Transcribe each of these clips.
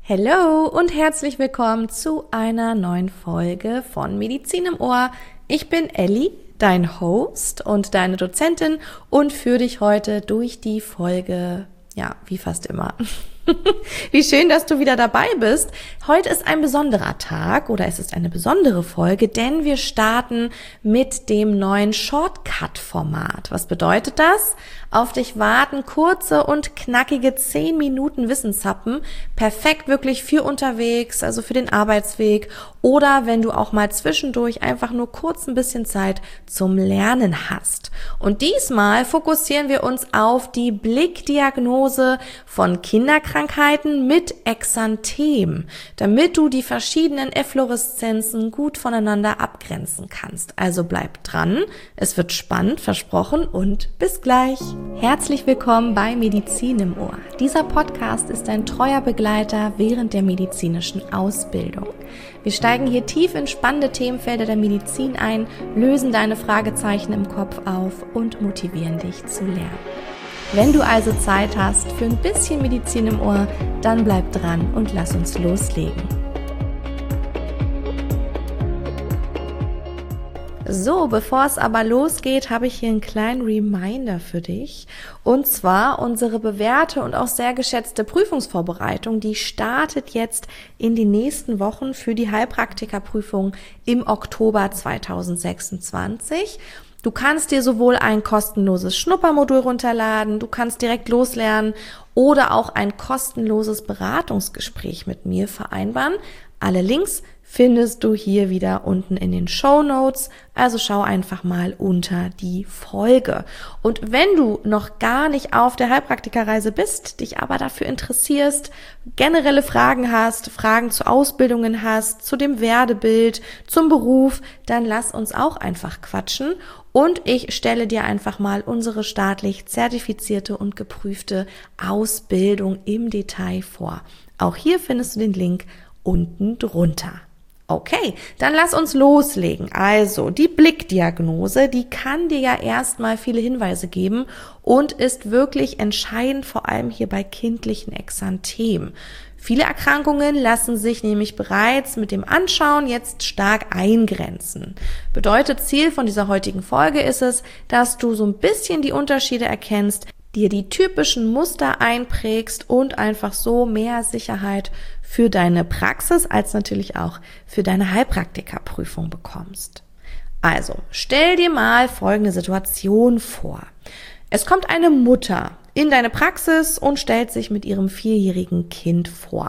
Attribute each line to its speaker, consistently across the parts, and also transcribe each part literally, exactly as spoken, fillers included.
Speaker 1: Hallo und herzlich willkommen zu einer neuen Folge von Medizin im Ohr. Ich bin Elli, dein Host und deine Dozentin und führe dich heute durch die Folge, ja, wie fast immer. Wie schön, dass du wieder dabei bist. Heute ist ein besonderer Tag oder es ist eine besondere Folge, denn wir starten mit dem neuen Shortcut-Format. Was bedeutet das? Auf dich warten kurze und knackige zehn Minuten Wissenshappen. Perfekt wirklich für unterwegs, also für den Arbeitsweg oder wenn du auch mal zwischendurch einfach nur kurz ein bisschen Zeit zum Lernen hast. Und diesmal fokussieren wir uns auf die Blickdiagnose von Kinderkrankheiten mit Exanthem, damit du die verschiedenen Effloreszenzen gut voneinander abgrenzen kannst. Also bleib dran, es wird spannend, versprochen und bis gleich. Herzlich willkommen bei Medizin im Ohr. Dieser Podcast ist ein treuer Begleiter während der medizinischen Ausbildung. Wir steigen hier tief in spannende Themenfelder der Medizin ein, lösen deine Fragezeichen im Kopf auf und motivieren dich zu lernen. Wenn du also Zeit hast für ein bisschen Medizin im Ohr, dann bleib dran und lass uns loslegen. So, bevor es aber losgeht, habe ich hier einen kleinen Reminder für dich. Und zwar unsere bewährte und auch sehr geschätzte Prüfungsvorbereitung, die startet jetzt in die nächsten Wochen für die Heilpraktikerprüfung im Oktober zweitausendsechsundzwanzig. Du kannst dir sowohl ein kostenloses Schnuppermodul runterladen, du kannst direkt loslernen oder auch ein kostenloses Beratungsgespräch mit mir vereinbaren. Alle Links findest du hier wieder unten in den Shownotes, also schau einfach mal unter die Folge. Und wenn du noch gar nicht auf der Heilpraktikerreise bist, dich aber dafür interessierst, generelle Fragen hast, Fragen zu Ausbildungen hast, zu dem Werdebild, zum Beruf, dann lass uns auch einfach quatschen und ich stelle dir einfach mal unsere staatlich zertifizierte und geprüfte Ausbildung im Detail vor. Auch hier findest du den Link unten drunter. Okay, dann lass uns loslegen. Also, die Blickdiagnose, die kann dir ja erstmal viele Hinweise geben und ist wirklich entscheidend, vor allem hier bei kindlichen Exanthem. Viele Erkrankungen lassen sich nämlich bereits mit dem Anschauen jetzt stark eingrenzen. Bedeutet, Ziel von dieser heutigen Folge ist es, dass du so ein bisschen die Unterschiede erkennst, dir die typischen Muster einprägst und einfach so mehr Sicherheit für deine Praxis als natürlich auch für deine Heilpraktikerprüfung bekommst. Also, stell dir mal folgende Situation vor. Es kommt eine Mutter in deine Praxis und stellt sich mit ihrem vierjährigen Kind vor.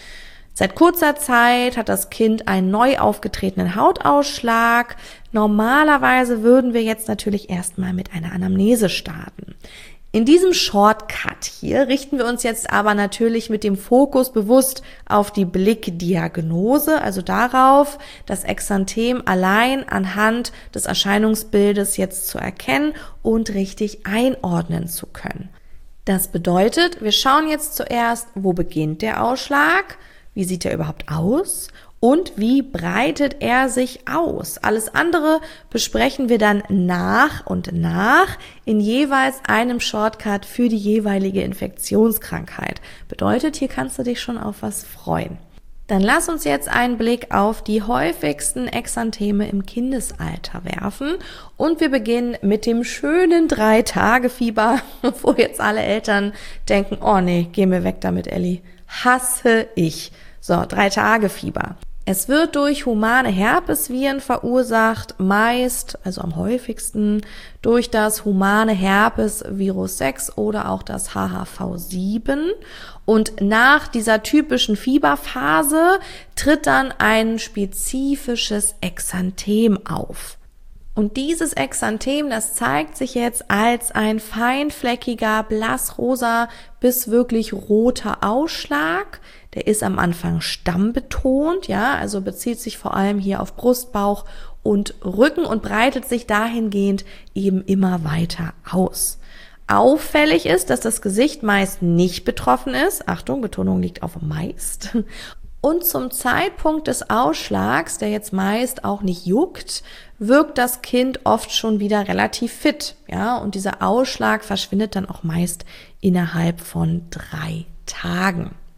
Speaker 1: Seit kurzer Zeit hat das Kind einen neu aufgetretenen Hautausschlag. Normalerweise würden wir jetzt natürlich erstmal mit einer Anamnese starten. In diesem Shortcut hier richten wir uns jetzt aber natürlich mit dem Fokus bewusst auf die Blickdiagnose, also darauf, das Exanthem allein anhand des Erscheinungsbildes jetzt zu erkennen und richtig einordnen zu können. Das bedeutet, wir schauen jetzt zuerst, wo beginnt der Ausschlag, wie sieht er überhaupt aus? Und wie breitet er sich aus? Alles andere besprechen wir dann nach und nach in jeweils einem Shortcut für die jeweilige Infektionskrankheit. Bedeutet, hier kannst du dich schon auf was freuen. Dann lass uns jetzt einen Blick auf die häufigsten Exantheme im Kindesalter werfen und wir beginnen mit dem schönen Drei-Tage-Fieber, wo jetzt alle Eltern denken, oh nee, geh mir weg damit, Elli, hasse ich. So, Drei-Tage-Fieber. Es wird durch humane Herpesviren verursacht, meist, also am häufigsten, durch das humane Herpesvirus sechs oder auch das H H V sieben. Und nach dieser typischen Fieberphase tritt dann ein spezifisches Exanthem auf. Und dieses Exanthem, das zeigt sich jetzt als ein feinfleckiger, blassrosa bis wirklich roter Ausschlag. Der ist am Anfang stammbetont, ja, also bezieht sich vor allem hier auf Brust, Bauch und Rücken und breitet sich dahingehend eben immer weiter aus. Auffällig ist, dass das Gesicht meist nicht betroffen ist. Achtung, Betonung liegt auf meist. Und zum Zeitpunkt des Ausschlags, der jetzt meist auch nicht juckt, wirkt das Kind oft schon wieder relativ fit, ja, und dieser Ausschlag verschwindet dann auch meist innerhalb von drei Tagen.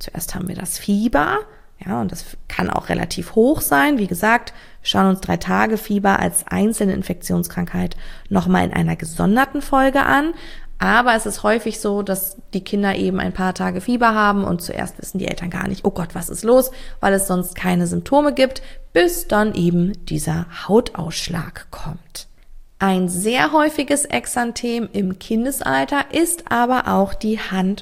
Speaker 1: Zuerst haben wir das Fieber, ja, und das kann auch relativ hoch sein. Wie gesagt, wir schauen uns drei Tage Fieber als einzelne Infektionskrankheit nochmal in einer gesonderten Folge an. Aber es ist häufig so, dass die Kinder eben ein paar Tage Fieber haben und zuerst wissen die Eltern gar nicht, oh Gott, was ist los, weil es sonst keine Symptome gibt, bis dann eben dieser Hautausschlag kommt. Ein sehr häufiges Exanthem im Kindesalter ist aber auch die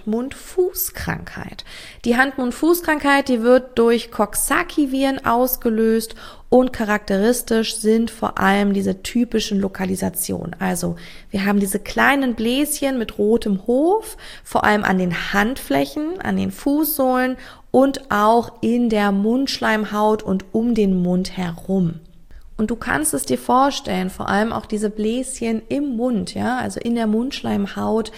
Speaker 1: Hand-Mund-Fuß-Krankheit. Die Hand-Mund-Fuß-Krankheit, die wird durch Coxsackie-Viren ausgelöst und charakteristisch sind vor allem diese typischen Lokalisationen. Also wir haben diese kleinen Bläschen mit rotem Hof, vor allem an den Handflächen, an den Fußsohlen und auch in der Mundschleimhaut und um den Mund herum. Und du kannst es dir vorstellen, vor allem auch diese Bläschen im Mund, ja, also in der Mundschleimhaut,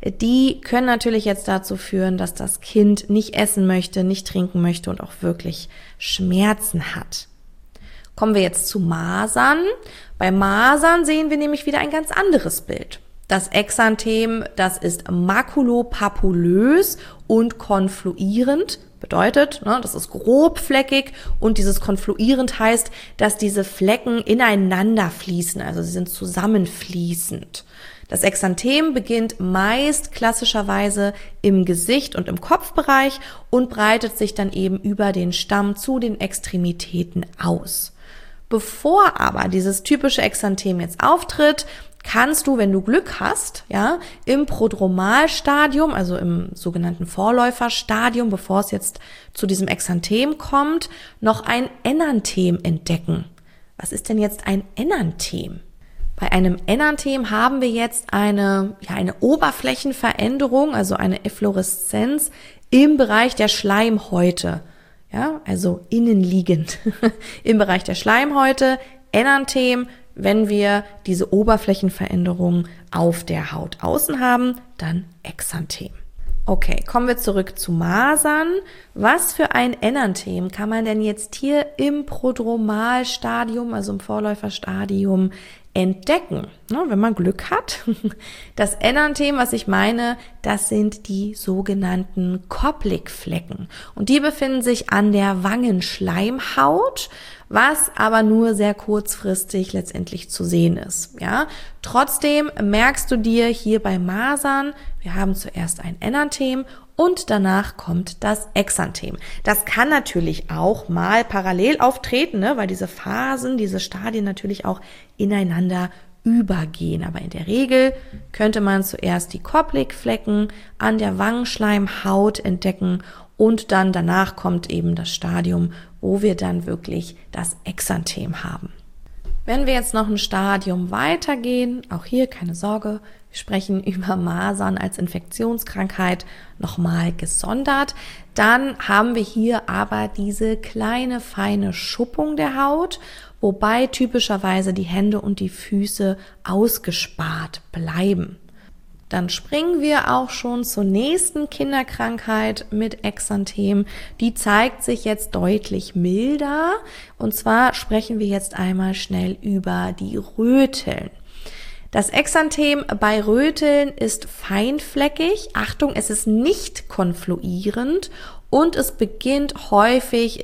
Speaker 1: die können natürlich jetzt dazu führen, dass das Kind nicht essen möchte, nicht trinken möchte und auch wirklich Schmerzen hat. Kommen wir jetzt zu Masern. Bei Masern sehen wir nämlich wieder ein ganz anderes Bild. Das Exanthem, das ist makulopapulös und konfluierend. Bedeutet, ne, das ist grobfleckig und dieses konfluierend heißt, dass diese Flecken ineinander fließen, also sie sind zusammenfließend. Das Exanthem beginnt meist klassischerweise im Gesicht und im Kopfbereich und breitet sich dann eben über den Stamm zu den Extremitäten aus. Bevor aber dieses typische Exanthem jetzt auftritt, kannst du, wenn du Glück hast, ja, im Prodromalstadium, also im sogenannten Vorläuferstadium, bevor es jetzt zu diesem Exanthem kommt, noch ein Enanthem entdecken. Was ist denn jetzt ein Enanthem? Bei einem Enanthem haben wir jetzt eine, ja, eine Oberflächenveränderung, also eine Effloreszenz im Bereich der Schleimhäute, ja, also innenliegend im Bereich der Schleimhäute, Enanthem. Wenn wir diese Oberflächenveränderung auf der Haut außen haben, dann Exanthem. Okay, kommen wir zurück zu Masern. Was für ein Enanthem kann man denn jetzt hier im Prodromalstadium, also im Vorläuferstadium, entdecken, ne, wenn man Glück hat? Das Enanthem, was ich meine, das sind die sogenannten Koplikflecken. Und die befinden sich an der Wangenschleimhaut, was aber nur sehr kurzfristig letztendlich zu sehen ist. Ja, trotzdem merkst du dir hier bei Masern, wir haben zuerst ein Enanthem und danach kommt das Exanthem. Das kann natürlich auch mal parallel auftreten, ne, weil diese Phasen, diese Stadien natürlich auch ineinander übergehen. Aber in der Regel könnte man zuerst die Koplikflecken an der Wangenschleimhaut entdecken und dann danach kommt eben das Stadium, wo wir dann wirklich das Exanthem haben. Wenn wir jetzt noch ein Stadium weitergehen, auch hier keine Sorge, wir sprechen über Masern als Infektionskrankheit nochmal gesondert, dann haben wir hier aber diese kleine feine Schuppung der Haut, wobei typischerweise die Hände und die Füße ausgespart bleiben. Dann springen wir auch schon zur nächsten Kinderkrankheit mit Exanthem. Die zeigt sich jetzt deutlich milder. Und zwar sprechen wir jetzt einmal schnell über die Röteln. Das Exanthem bei Röteln ist feinfleckig. Achtung, es ist nicht konfluierend und es beginnt häufig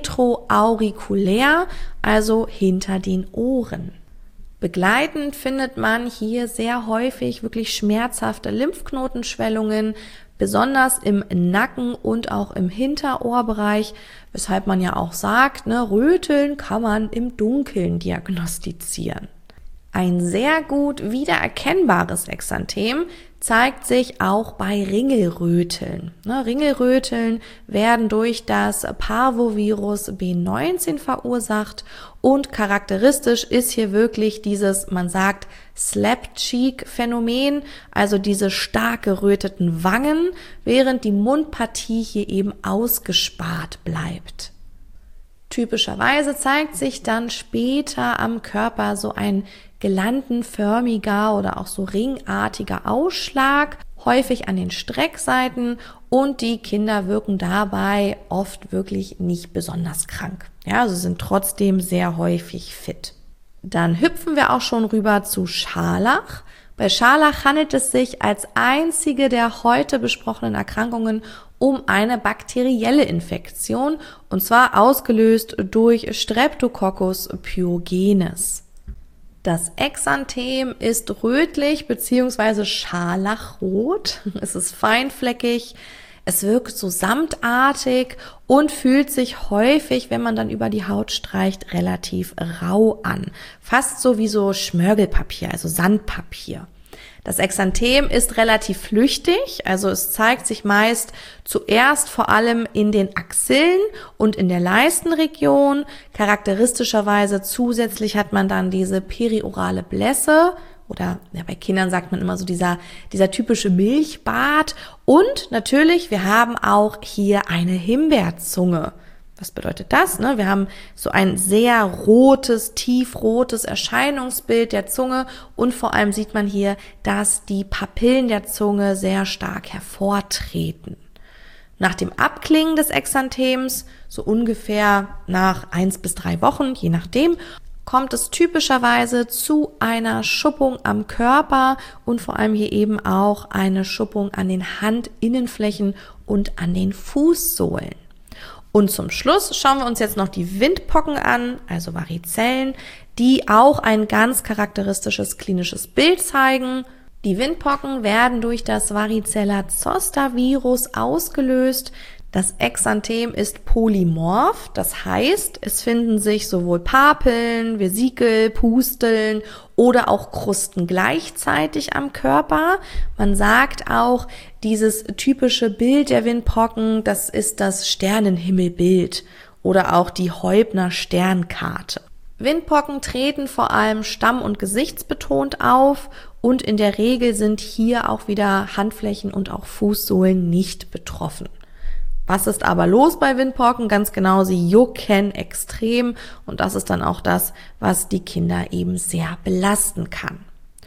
Speaker 1: retroaurikulär, also hinter den Ohren. Begleitend findet man hier sehr häufig wirklich schmerzhafte Lymphknotenschwellungen, besonders im Nacken und auch im Hinterohrbereich, weshalb man ja auch sagt, ne, Röteln kann man im Dunkeln diagnostizieren. Ein sehr gut wiedererkennbares Exanthem zeigt sich auch bei Ringelröteln. Ne, Ringelröteln werden durch das Parvovirus B neunzehn verursacht und charakteristisch ist hier wirklich dieses, man sagt, Slap-Cheek-Phänomen, also diese stark geröteten Wangen, während die Mundpartie hier eben ausgespart bleibt. Typischerweise zeigt sich dann später am Körper so ein girlandenförmiger oder auch so ringartiger Ausschlag, häufig an den Streckseiten und die Kinder wirken dabei oft wirklich nicht besonders krank. Ja, also sind trotzdem sehr häufig fit. Dann hüpfen wir auch schon rüber zu Scharlach. Bei Scharlach handelt es sich als einzige der heute besprochenen Erkrankungen um eine bakterielle Infektion, und zwar ausgelöst durch Streptococcus pyogenes. Das Exanthem ist rötlich bzw. scharlachrot, es ist feinfleckig, es wirkt so samtartig und fühlt sich häufig, wenn man dann über die Haut streicht, relativ rau an. Fast so wie so Schmörgelpapier, also Sandpapier. Das Exanthem ist relativ flüchtig, also es zeigt sich meist zuerst vor allem in den Axillen und in der Leistenregion. Charakteristischerweise zusätzlich hat man dann diese periorale Blässe oder ja, bei Kindern sagt man immer so dieser, dieser typische Milchbart. Und natürlich, wir haben auch hier eine Himbeerzunge. Was bedeutet das? Ne? Wir haben so ein sehr rotes, tiefrotes Erscheinungsbild der Zunge und vor allem sieht man hier, dass die Papillen der Zunge sehr stark hervortreten. Nach dem Abklingen des Exanthems, so ungefähr nach eins bis drei Wochen, je nachdem, kommt es typischerweise zu einer Schuppung am Körper und vor allem hier eben auch eine Schuppung an den Handinnenflächen und an den Fußsohlen. Und zum Schluss schauen wir uns jetzt noch die Windpocken an, also Varizellen, die auch ein ganz charakteristisches klinisches Bild zeigen. Die Windpocken werden durch das Varicella-Zoster-Virus ausgelöst. Das Exanthem ist polymorph, das heißt, es finden sich sowohl Papillen, Vesikel, Pusteln oder auch Krusten gleichzeitig am Körper. Man sagt auch, dieses typische Bild der Windpocken, das ist das Sternenhimmelbild oder auch die Heubner Sternkarte. Windpocken treten vor allem stamm- und gesichtsbetont auf und in der Regel sind hier auch wieder Handflächen und auch Fußsohlen nicht betroffen. Was ist aber los bei Windpocken? Ganz genau, sie jucken extrem und das ist dann auch das, was die Kinder eben sehr belasten kann.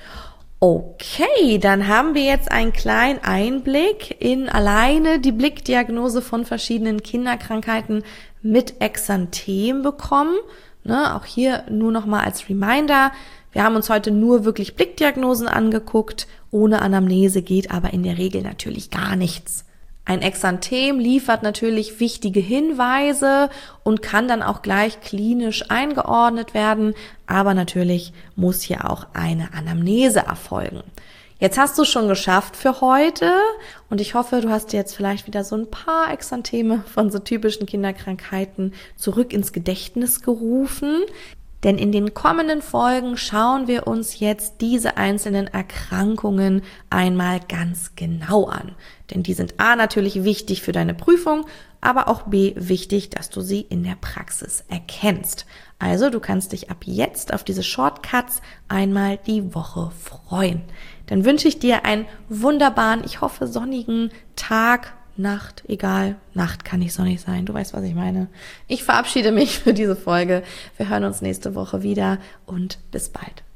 Speaker 1: Okay, dann haben wir jetzt einen kleinen Einblick in alleine die Blickdiagnose von verschiedenen Kinderkrankheiten mit Exanthem bekommen. Ne, auch hier nur nochmal als Reminder, wir haben uns heute nur wirklich Blickdiagnosen angeguckt, ohne Anamnese geht aber in der Regel natürlich gar nichts. Ein Exanthem liefert natürlich wichtige Hinweise und kann dann auch gleich klinisch eingeordnet werden, aber natürlich muss hier auch eine Anamnese erfolgen. Jetzt hast du es schon geschafft für heute und ich hoffe, du hast dir jetzt vielleicht wieder so ein paar Exantheme von so typischen Kinderkrankheiten zurück ins Gedächtnis gerufen. Denn in den kommenden Folgen schauen wir uns jetzt diese einzelnen Erkrankungen einmal ganz genau an. Denn die sind A natürlich wichtig für deine Prüfung, aber auch B wichtig, dass du sie in der Praxis erkennst. Also du kannst dich ab jetzt auf diese Shortcuts einmal die Woche freuen. Dann wünsche ich dir einen wunderbaren, ich hoffe sonnigen Tag, Nacht, egal, Nacht kann nicht sonnig sein, du weißt, was ich meine. Ich verabschiede mich für diese Folge. Wir hören uns nächste Woche wieder und bis bald.